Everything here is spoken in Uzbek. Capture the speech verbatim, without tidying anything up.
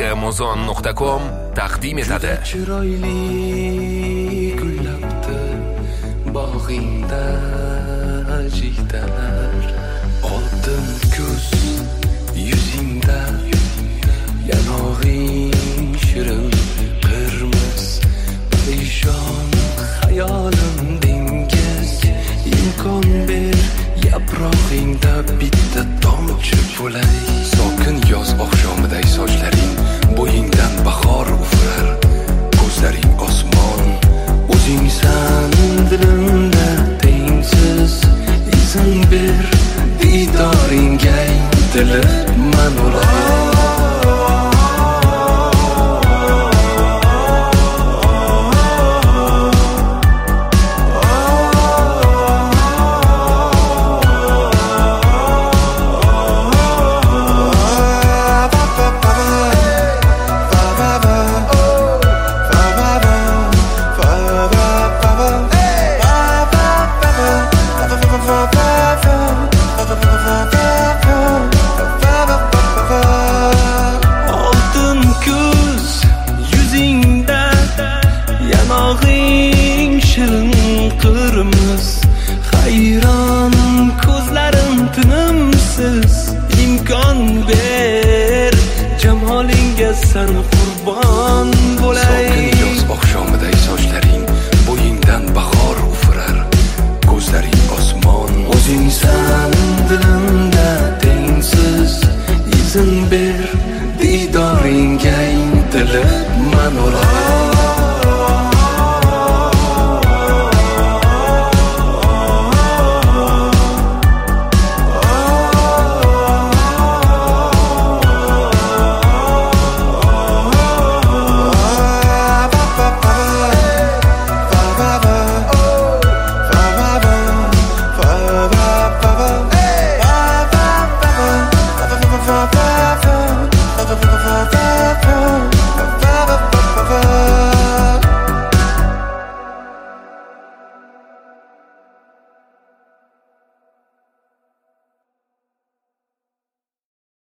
muzon nuqta com taqdim etadi. Chiroyli gullabdi bog'ingda jigdalar, oltin ko'z yuzingda yanog'ing shirin qirmiz, perishon xayolim dengiz, imkon ber yaprog'ingda bitta tomchi bo'lay, sokin yoz oqshomiday sochlaring bo'yingdan bahor ufurar.